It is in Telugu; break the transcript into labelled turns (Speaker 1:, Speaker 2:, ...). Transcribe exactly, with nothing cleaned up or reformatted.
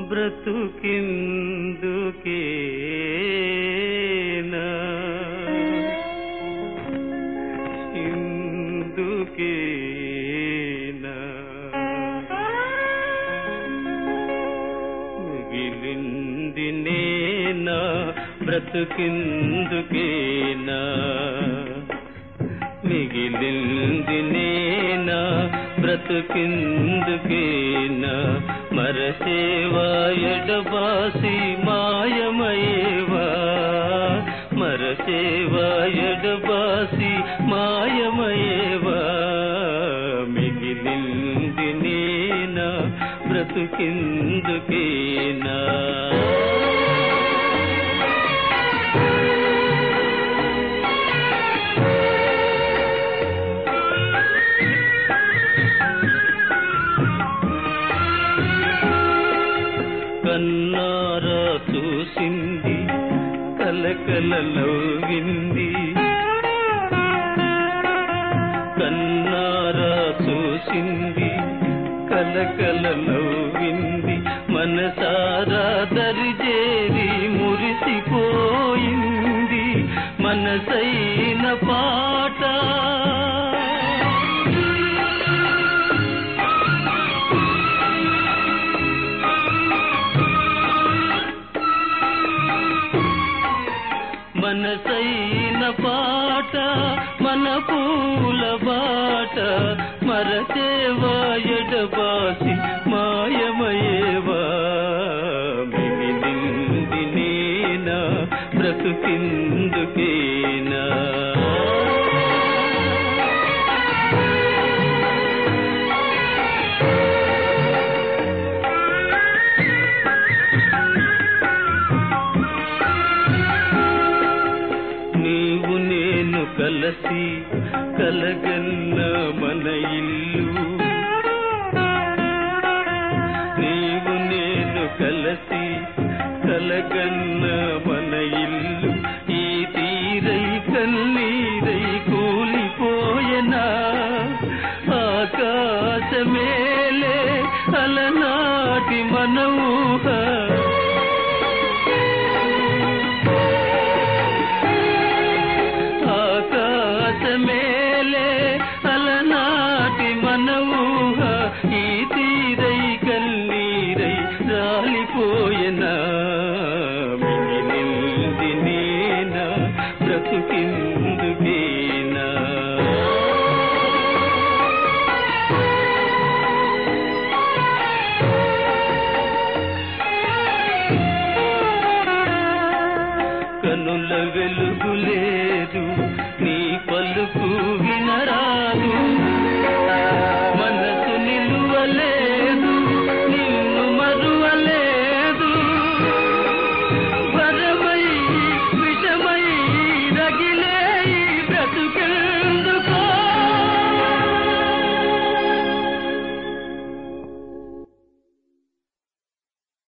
Speaker 1: బ్రతుకిందుకేనా ఇందుకేనా మిగిలింది నేనా బ్రతుకిందుకేనా మిగిలింది నేనా బ్రతుకిందుకేనా మరసేవా ఎడబాసి మాయమయేవా మరసేవా ఎడబాసి మాయమయేవా మిగిలింది నేనా బ్రతుకిందుకేనా కన్నారా చూసింది కలకలలోవింది కన్నారా చూసింది కలకలలోవింది మనసారా దరిజేరి మురిసిపోయింది మనసైన పాట మనసైన పాట మన పూల బాట మరచేవా ఎడబాసి మాయమయేవా మిగిలింది నేనా బ్రతుకిందుకేనా నీవు నేను కలసి కలగన్న మన ఇల్లు నీవు నేను కలసి కలగన్న మన ఇల్లు ఈ తీరై కన్నీరై కూలిపోయనా ఆకాశమేలే అలనాటి మన ఊహ మేలే అలనాటి మన ఊహ ఈ తీరై కన్నీరై రాలిపోయనా